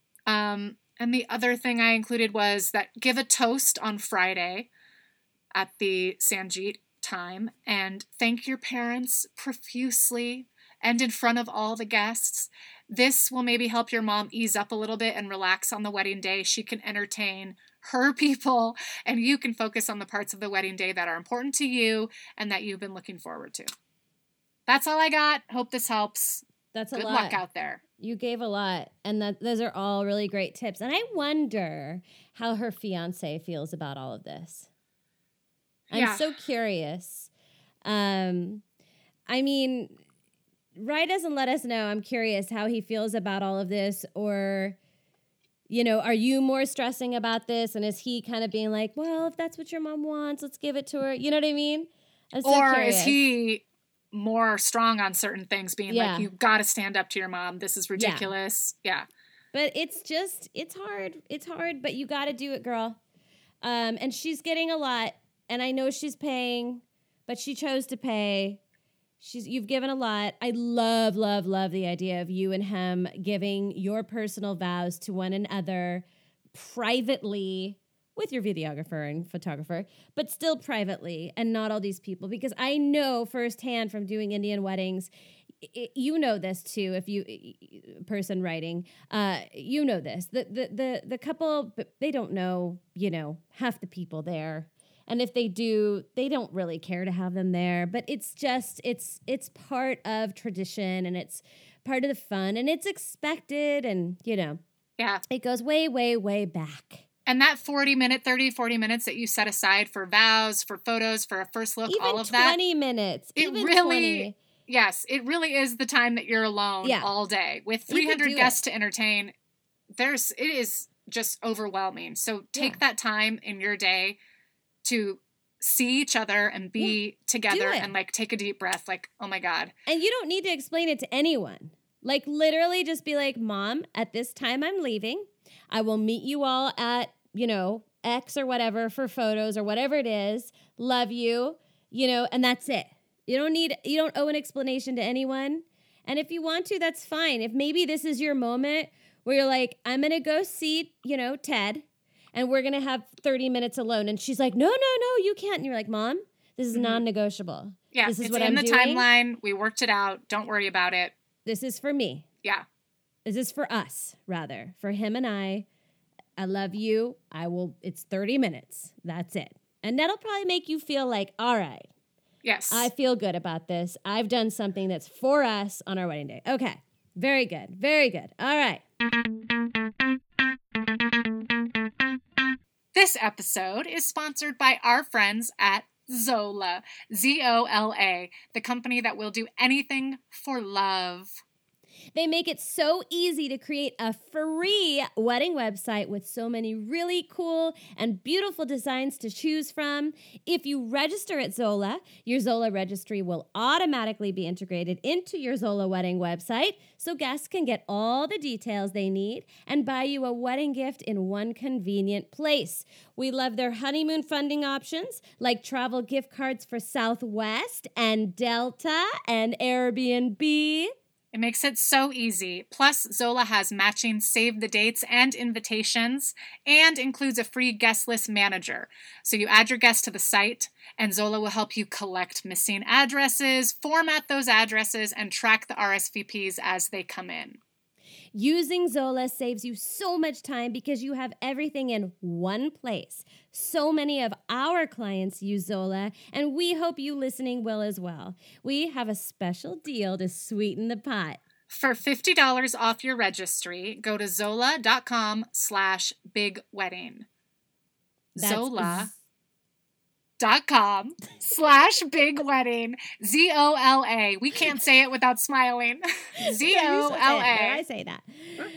Speaker 2: And the other thing I included was that give a toast on Friday at the Sanjeet time and thank your parents profusely and in front of all the guests. This will maybe help your mom ease up a little bit and relax on the wedding day. She can entertain her people and you can focus on the parts of the wedding day that are important to you and that you've been looking forward to. That's all I got. Hope this helps.
Speaker 1: That's a
Speaker 2: Good
Speaker 1: lot.
Speaker 2: luck out there.
Speaker 1: You gave a lot, and those are all really great tips. And I wonder how her fiance feels about all of this. I'm so curious. I mean, Rye doesn't let us know. I'm curious how he feels about all of this, or, you know, are you more stressing about this? And is he kind of being like, well, if that's what your mom wants, let's give it to her. You know what I mean? I'm so curious.
Speaker 2: Is he more strong on certain things, being like, you got to stand up to your mom. This is ridiculous. Yeah.
Speaker 1: But it's hard. It's hard, but you got to do it, girl. And she's getting a lot, and I know she's paying, but she chose to pay. You've given a lot. I love, love, love the idea of you and him giving your personal vows to one another privately with your videographer and photographer, but still privately and not all these people. Because I know firsthand from doing Indian weddings, you know this too, if you person writing, you know this. The couple, they don't know, you know, half the people there. And if they do, they don't really care to have them there. But it's just, it's part of tradition and it's part of the fun and it's expected and, you know.
Speaker 2: Yeah.
Speaker 1: It goes way, way, way back.
Speaker 2: And that 40 minutes that you set aside for vows, for photos, for a first look,
Speaker 1: even
Speaker 2: all of that.
Speaker 1: 20 minutes.
Speaker 2: It really, yes, it really is the time that you're alone all day. With 300 guests to entertain, it is just overwhelming. So take that time in your day to see each other and be together and like take a deep breath, like, oh my God.
Speaker 1: And you don't need to explain it to anyone. Like literally just be like, Mom, at this time I'm leaving. I will meet you all at, you know, X or whatever for photos or whatever it is. Love you, you know, and that's it. You don't owe an explanation to anyone. And if you want to, that's fine. If maybe this is your moment where you're like, I'm going to go see, you know, Ted, and we're going to have 30 minutes alone. And she's like, no, you can't. And you're like, Mom, this is non-negotiable.
Speaker 2: Yeah,
Speaker 1: this is
Speaker 2: it's
Speaker 1: what
Speaker 2: in
Speaker 1: I'm
Speaker 2: the
Speaker 1: doing.
Speaker 2: timeline. We worked it out. Don't worry about it.
Speaker 1: This is for me.
Speaker 2: Yeah.
Speaker 1: This is for us, rather. For him and I love you. It's 30 minutes. That's it. And that'll probably make you feel like, all right.
Speaker 2: Yes.
Speaker 1: I feel good about this. I've done something that's for us on our wedding day. Okay. Very good. Very good. All right.
Speaker 2: This episode is sponsored by our friends at Zola, Zola, the company that will do anything for love.
Speaker 1: They make it so easy to create a free wedding website with so many really cool and beautiful designs to choose from. If you register at Zola, your Zola registry will automatically be integrated into your Zola wedding website, so guests can get all the details they need and buy you a wedding gift in one convenient place. We love their honeymoon funding options like travel gift cards for Southwest and Delta and Airbnb.
Speaker 2: It makes it so easy. Plus, Zola has matching save the dates and invitations and includes a free guest list manager. So you add your guests to the site, and Zola will help you collect missing addresses, format those addresses, and track the RSVPs as they come in.
Speaker 1: Using Zola saves you so much time because you have everything in one place. So many of our clients use Zola, and we hope you listening will as well. We have a special deal to sweeten the pot.
Speaker 2: For $50 off your registry, go to zola.com/bigwedding. Zola.com/bigwedding. ZOLA. We can't say it without smiling. ZOLA.
Speaker 1: I say that.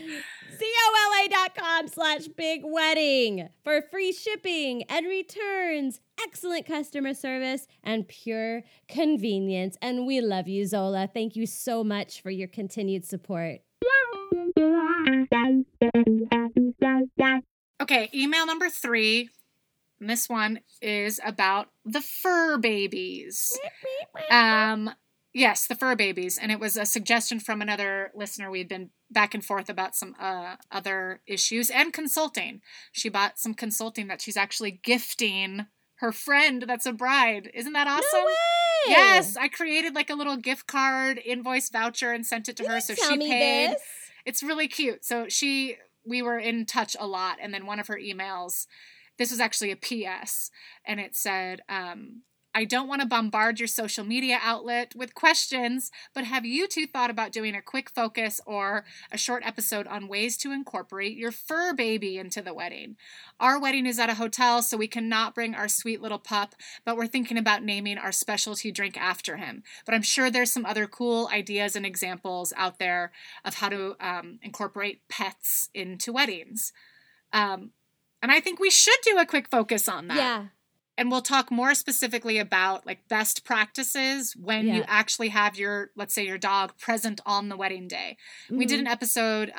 Speaker 1: ZOLA.com/bigwedding for free shipping and returns, excellent customer service, and pure convenience. And we love you, Zola. Thank you so much for your continued support.
Speaker 2: Okay, email number 3. And this one is about the fur babies. Yes, the fur babies. And it was a suggestion from another listener. We'd been back and forth about some other issues and consulting. She bought some consulting that she's actually gifting her friend that's a bride. Isn't that awesome?
Speaker 1: No way!
Speaker 2: Yes, I created like a little gift card invoice voucher and sent it to her. So
Speaker 1: Tell
Speaker 2: she
Speaker 1: me
Speaker 2: paid.
Speaker 1: this.
Speaker 2: It's really cute. So we were in touch a lot. And then one of her emails, this was actually a PS, and it said, I don't want to bombard your social media outlet with questions, but have you two thought about doing a quick focus or a short episode on ways to incorporate your fur baby into the wedding? Our wedding is at a hotel, so we cannot bring our sweet little pup, but we're thinking about naming our specialty drink after him. But I'm sure there's some other cool ideas and examples out there of how to incorporate pets into weddings. And I think we should do a quick focus on that.
Speaker 1: Yeah.
Speaker 2: And we'll talk more specifically about like best practices when you actually have your, let's say your dog present on the wedding day. Mm-hmm. We did an episode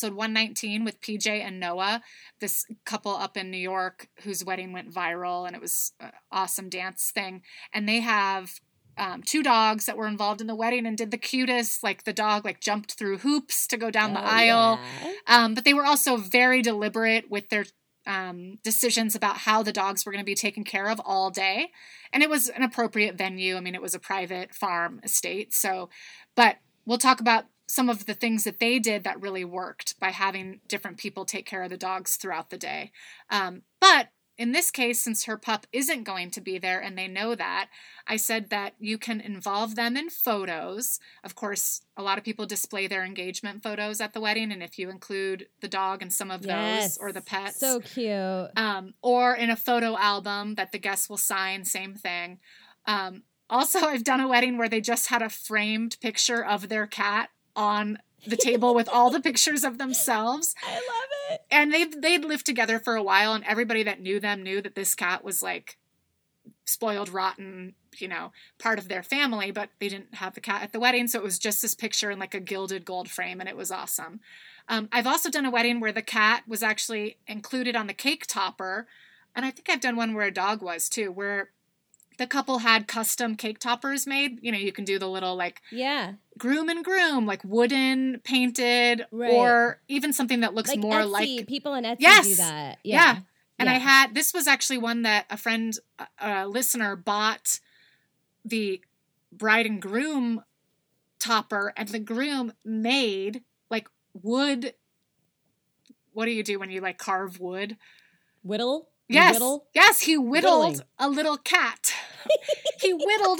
Speaker 2: 119 with PJ and Noah, this couple up in New York whose wedding went viral, and it was an awesome dance thing. And they have 2 dogs that were involved in the wedding and did the cutest, like the dog like jumped through hoops to go down the aisle. Yeah. But they were also very deliberate with their decisions about how the dogs were going to be taken care of all day. And it was an appropriate venue. I mean, it was a private farm estate. So, but we'll talk about some of the things that they did that really worked by having different people take care of the dogs throughout the day. But in this case, since her pup isn't going to be there and they know that, I said that you can involve them in photos. Of course, a lot of people display their engagement photos at the wedding, and if you include the dog in some of those or the pets.
Speaker 1: So cute.
Speaker 2: Or in a photo album that the guests will sign, same thing. Also, I've done a wedding where they just had a framed picture of their cat on the table with all the pictures of themselves.
Speaker 1: I love it.
Speaker 2: And they'd lived together for a while, and everybody that knew them knew that this cat was like spoiled, rotten, part of their family, but they didn't have the cat at the wedding. So it was just this picture in like a gilded gold frame, and it was awesome. I've also done a wedding where the cat was actually included on the cake topper. And I think I've done one where a dog was too, where the couple had custom cake toppers made. You can do the little like groom and groom, like wooden painted, or even something that looks like more
Speaker 1: Etsy.
Speaker 2: like
Speaker 1: People in Etsy do that.
Speaker 2: Yeah. And this was actually one that a friend, a listener bought the bride and groom topper, and the groom made like wood. What do you do when you like carve wood?
Speaker 1: Whittle?
Speaker 2: Yes.
Speaker 1: Whittle?
Speaker 2: Yes, he whittled a little cat. He whittled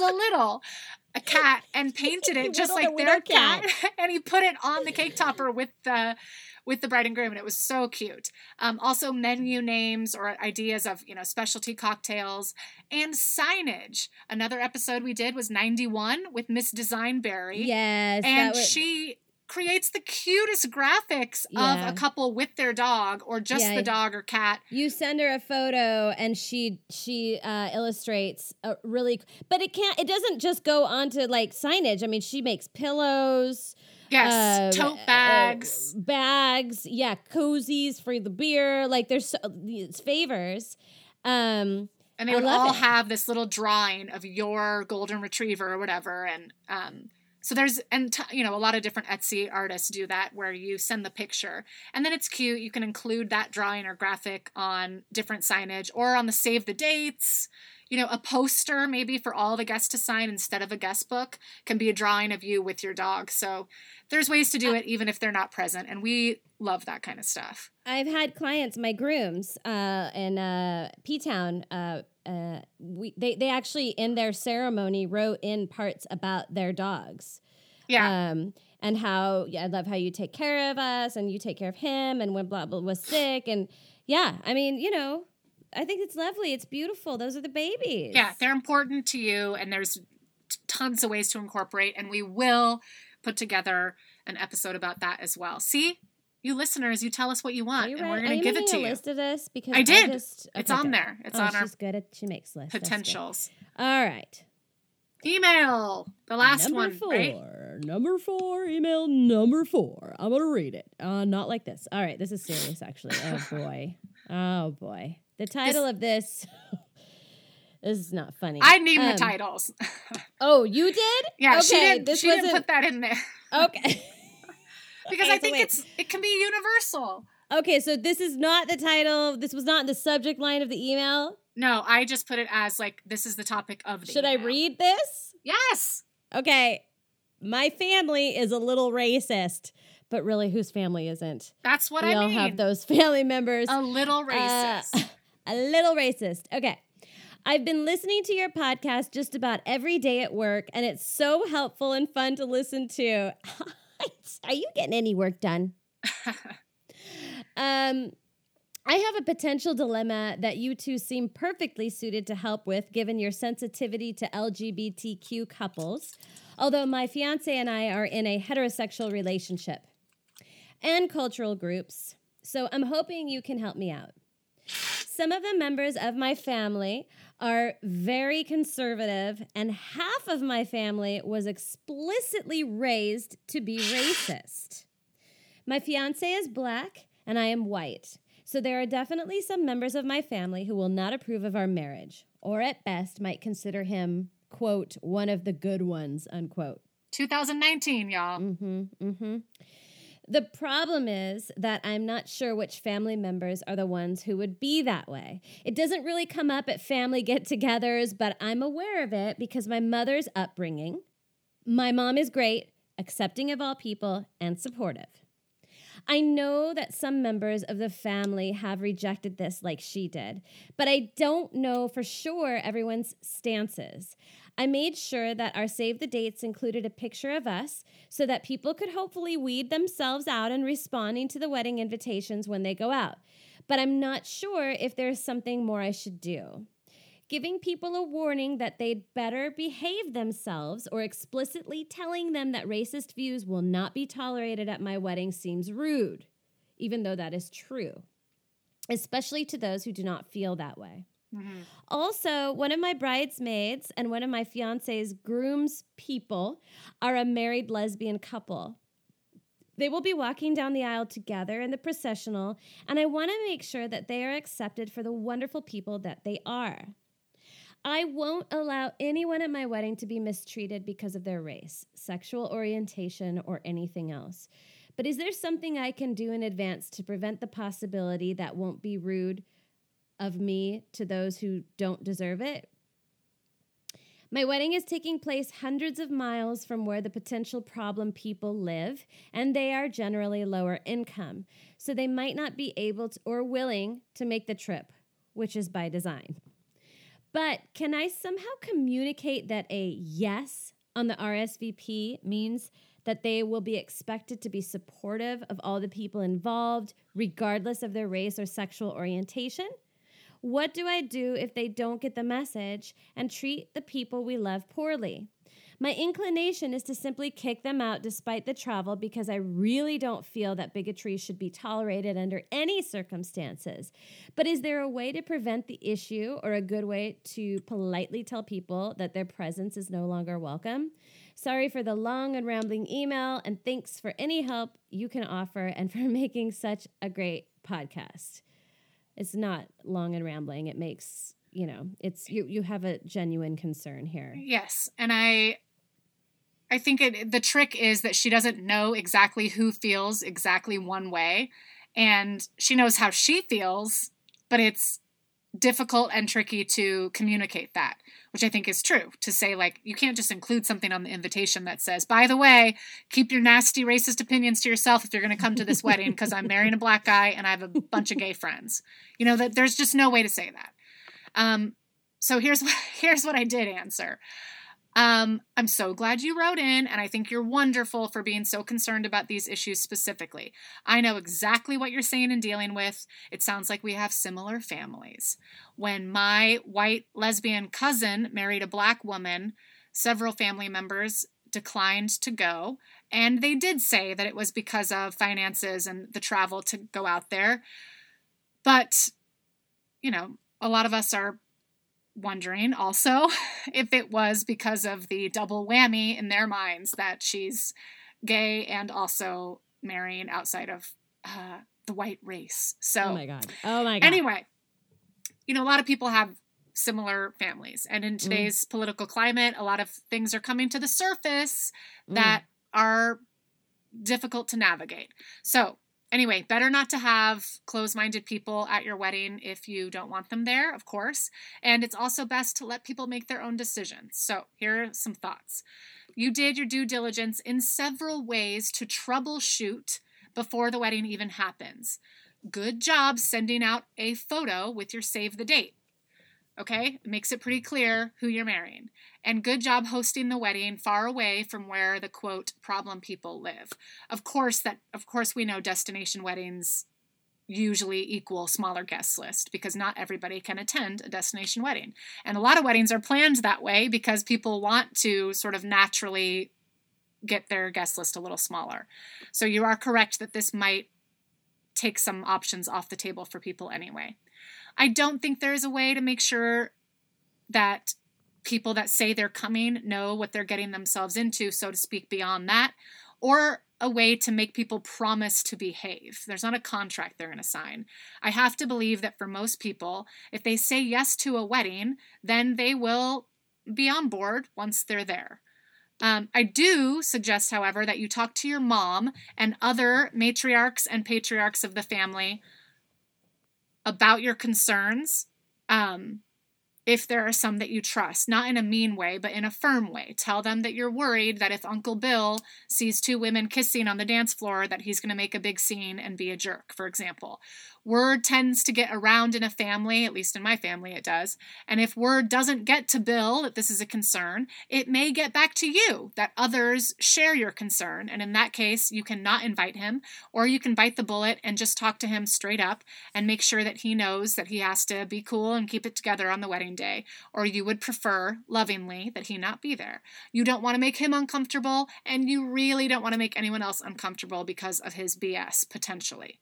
Speaker 2: a cat and painted it just like their cat. And he put it on the cake topper with the bride and groom, and it was so cute. Also menu names or ideas of, specialty cocktails and signage. Another episode we did was 91 with Miss Design Berry.
Speaker 1: Yes.
Speaker 2: And she creates the cutest graphics of a couple with their dog or just the dog or cat.
Speaker 1: You send her a photo and she illustrates really, but it doesn't just go onto like signage. I mean, she makes pillows.
Speaker 2: Yes, tote bags.
Speaker 1: Bags, cozies for the beer. Like there's it's favors. And
Speaker 2: they would all have this little drawing of your golden retriever or whatever. And so there's, a lot of different Etsy artists do that where you send the picture. And then it's cute. You can include that drawing or graphic on different signage or on the save the dates. A poster maybe for all the guests to sign instead of a guest book can be a drawing of you with your dog. So there's ways to do it even if they're not present. And we love that kind of stuff.
Speaker 1: I've had clients, my grooms in P-Town, they actually in their ceremony wrote in parts about their dogs.
Speaker 2: Yeah.
Speaker 1: And how, I love how you take care of us and you take care of him and when blah, blah was sick. And I mean, I think it's lovely. It's beautiful. Those are the babies.
Speaker 2: Yeah, they're important to you, and there's tons of ways to incorporate, and we will put together an episode about that as well. See, you listeners, you tell us what you want, and we're going to give it to you.
Speaker 1: A list of this because
Speaker 2: I did. It's on there. It's on our.
Speaker 1: She's good at. She makes lists.
Speaker 2: Potentials.
Speaker 1: All right.
Speaker 2: Email. The last one. Right?
Speaker 1: Number 4. Email number 4. I'm going to read it. Not like this. All right. This is serious, actually. Oh boy. Oh boy. The title of this is not funny.
Speaker 2: I named the titles.
Speaker 1: Oh, you did?
Speaker 2: Yeah, okay, she didn't put that in there.
Speaker 1: Okay.
Speaker 2: Because I think it can be universal.
Speaker 1: Okay, so this is not the title. This was not in the subject line of the email?
Speaker 2: No, I just put it as this is the topic of the email.
Speaker 1: Should I read this?
Speaker 2: Yes.
Speaker 1: Okay. My family is a little racist. But really, whose family isn't?
Speaker 2: That's what I mean.
Speaker 1: We all have those family members.
Speaker 2: A little racist.
Speaker 1: A little racist. Okay. I've been listening to your podcast just about every day at work, and it's so helpful and fun to listen to. Are you getting any work done? I have a potential dilemma that you two seem perfectly suited to help with, given your sensitivity to LGBTQ couples, although my fiance and I are in a heterosexual relationship and cultural groups, so I'm hoping you can help me out. Some of the members of my family are very conservative, and half of my family was explicitly raised to be racist. My fiance is black, and I am white, so there are definitely some members of my family who will not approve of our marriage, or at best might consider him, quote, one of the good ones, unquote.
Speaker 2: 2019, y'all.
Speaker 1: The problem is that I'm not sure which family members are the ones who would be that way. It doesn't really come up at family get-togethers, but I'm aware of it because my mother's upbringing. My mom is great, accepting of all people, and supportive. I know that some members of the family have rejected this like she did, but I don't know for sure everyone's stances. I made sure that our Save the Dates included a picture of us so that people could hopefully weed themselves out in responding to the wedding invitations when they go out. But I'm not sure if there's something more I should do. Giving people a warning that they'd better behave themselves or explicitly telling them that racist views will not be tolerated at my wedding seems rude, even though that is true, especially to those who do not feel that way. Mm-hmm. Also, one of my bridesmaids and one of my fiance's groom's people are a married lesbian couple. They will be walking down the aisle together in the processional, and I want to make sure that they are accepted for the wonderful people that they are. I won't allow anyone at my wedding to be mistreated because of their race, sexual orientation, or anything else. But is there something I can do in advance to prevent the possibility that won't be rude of me to those who don't deserve it? My wedding is taking place hundreds of miles from where the potential problem people live, and they are generally lower income, so they might not be able to or willing to make the trip, which is by design. But can I somehow communicate that a yes on the RSVP means that they will be expected to be supportive of all the people involved, regardless of their race or sexual orientation? What do I do if they don't get the message and treat the people we love poorly? My inclination is to simply kick them out despite the travel because I really don't feel that bigotry should be tolerated under any circumstances. But is there a way to prevent the issue or a good way to politely tell people that their presence is no longer welcome? Sorry for the long and rambling email, and thanks for any help you can offer and for making such a great podcast. It's not long and rambling. It makes, it's you have a genuine concern here.
Speaker 2: Yes. And I think the trick is that she doesn't know exactly who feels exactly one way, and she knows how she feels, but it's difficult and tricky to communicate that, which I think is true. To say, like, you can't just include something on the invitation that says, by the way, keep your nasty racist opinions to yourself if you're going to come to this wedding because I'm marrying a black guy and I have a bunch of gay friends. That there's just no way to say that. So here's what I did answer. I'm so glad you wrote in, and I think you're wonderful for being so concerned about these issues specifically. I know exactly what you're saying and dealing with. It sounds like we have similar families. When my white lesbian cousin married a black woman, several family members declined to go, and they did say that it was because of finances and the travel to go out there. But, a lot of us are wondering also if it was because of the double whammy in their minds that she's gay and also marrying outside of the white race. So,
Speaker 1: oh my God.
Speaker 2: Anyway, a lot of people have similar families, and in today's political climate, a lot of things are coming to the surface that are difficult to navigate. So anyway, better not to have closed-minded people at your wedding if you don't want them there, of course. And it's also best to let people make their own decisions. So here are some thoughts. You did your due diligence in several ways to troubleshoot before the wedding even happens. Good job sending out a photo with your save the date. Okay? It makes it pretty clear who you're marrying. And good job hosting the wedding far away from where the, quote, problem people live. Of course, we know destination weddings usually equal smaller guest list because not everybody can attend a destination wedding. And a lot of weddings are planned that way because people want to sort of naturally get their guest list a little smaller. So you are correct that this might take some options off the table for people anyway. I don't think there is a way to make sure that people that say they're coming know what they're getting themselves into, so to speak, beyond that, or a way to make people promise to behave. There's not a contract they're going to sign. I have to believe that for most people, if they say yes to a wedding, then they will be on board once they're there. I do suggest, however, that you talk to your mom and other matriarchs and patriarchs of the family about your concerns, if there are some that you trust, not in a mean way, but in a firm way. Tell them that you're worried that if Uncle Bill sees two women kissing on the dance floor, that he's going to make a big scene and be a jerk, for example. Word tends to get around in a family, at least in my family it does, and if word doesn't get to Bill that this is a concern, it may get back to you, that others share your concern, and in that case, you can not invite him, or you can bite the bullet and just talk to him straight up and make sure that he knows that he has to be cool and keep it together on the wedding day, or you would prefer, lovingly, that he not be there. You don't want to make him uncomfortable, and you really don't want to make anyone else uncomfortable because of his BS, potentially.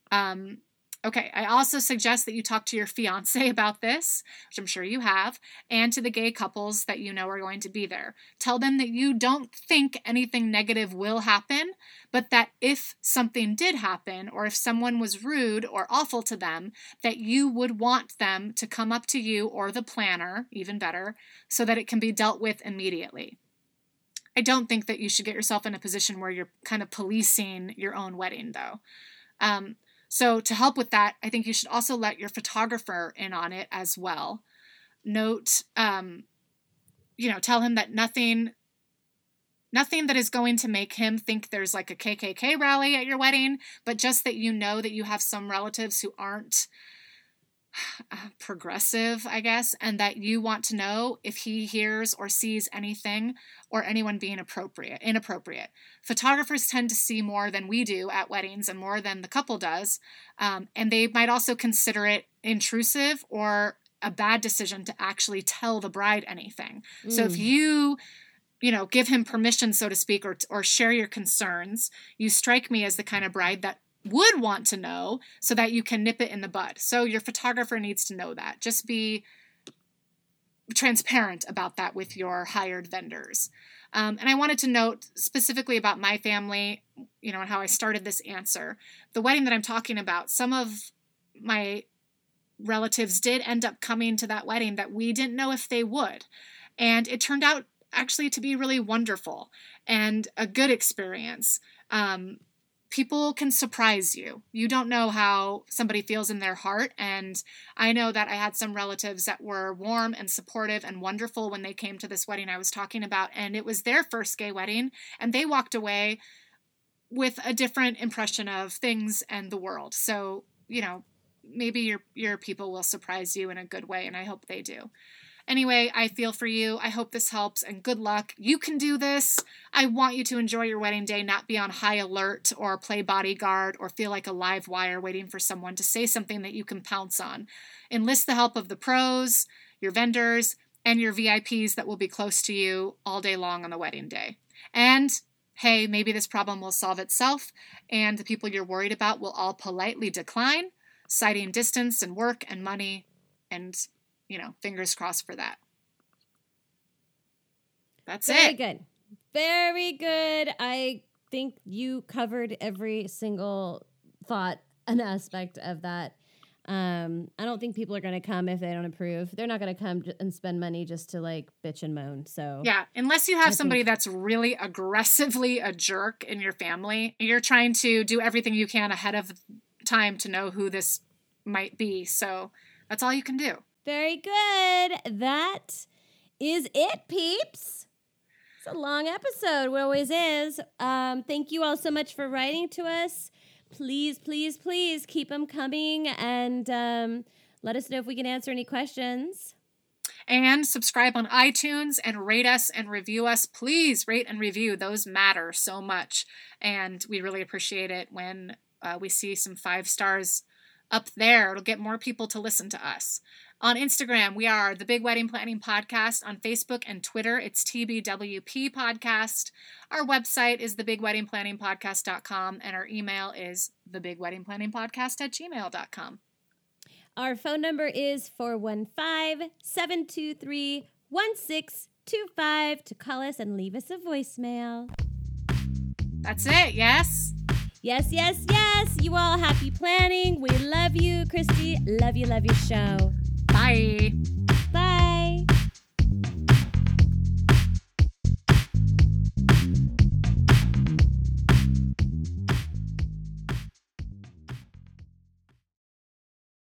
Speaker 2: Okay, I also suggest that you talk to your fiance about this, which I'm sure you have, and to the gay couples that you know are going to be there. Tell them that you don't think anything negative will happen, but that if something did happen, or if someone was rude or awful to them, that you would want them to come up to you or the planner, even better, so that it can be dealt with immediately. I don't think that you should get yourself in a position where you're kind of policing your own wedding, though. So to help with that, I think you should also let your photographer in on it as well. Note, tell him that nothing that is going to make him think there's like a KKK rally at your wedding, but just that you know that you have some relatives who aren't progressive, I guess, and that you want to know if he hears or sees anything or anyone being inappropriate. Photographers tend to see more than we do at weddings and more than the couple does, and they might also consider it intrusive or a bad decision to actually tell the bride anything. So if you give him permission, so to speak, or share your concerns. You strike me as the kind of bride that would want to know so that you can nip it in the bud. So your photographer needs to know that. Just be transparent about that with your hired vendors. And I wanted to note specifically about my family, and how I started this answer. The wedding that I'm talking about, some of my relatives did end up coming to that wedding that we didn't know if they would. And it turned out actually to be really wonderful and a good experience. People can surprise you. You don't know how somebody feels in their heart. And I know that I had some relatives that were warm and supportive and wonderful when they came to this wedding I was talking about. And it was their first gay wedding. And they walked away with a different impression of things and the world. So, maybe your people will surprise you in a good way. And I hope they do. Anyway, I feel for you. I hope this helps, and good luck. You can do this. I want you to enjoy your wedding day, not be on high alert or play bodyguard or feel like a live wire waiting for someone to say something that you can pounce on. Enlist the help of the pros, your vendors, and your VIPs that will be close to you all day long on the wedding day. And hey, maybe this problem will solve itself, and the people you're worried about will all politely decline, citing distance and work and money, and fingers crossed for that. That's
Speaker 1: Very
Speaker 2: it.
Speaker 1: good. Very good. I think you covered every single thought and aspect of that. I don't think people are going to come if they don't approve. They're not going to come and spend money just to bitch and moan. So
Speaker 2: yeah, unless you have somebody that's really aggressively a jerk in your family, you're trying to do everything you can ahead of time to know who this might be. So that's all you can do.
Speaker 1: Very good. That is it, peeps. It's a long episode. It always is. Thank you all so much for writing to us. Please, please, please keep them coming, and let us know if we can answer any questions.
Speaker 2: And subscribe on iTunes and rate us and review us. Please rate and review. Those matter so much. And we really appreciate it when we see some 5 stars up there. It'll get more people to listen to us. On Instagram, we are The Big Wedding Planning Podcast. On Facebook and Twitter, it's TBWP Podcast. Our website is thebigweddingplanningpodcast.com, and our email is thebigweddingplanningpodcast@gmail.com.
Speaker 1: Our phone number is 415-723-1625 to call us and leave us a voicemail.
Speaker 2: That's it, yes?
Speaker 1: Yes, yes, yes. You all happy planning. We love you, Christy. Love your show.
Speaker 2: Bye.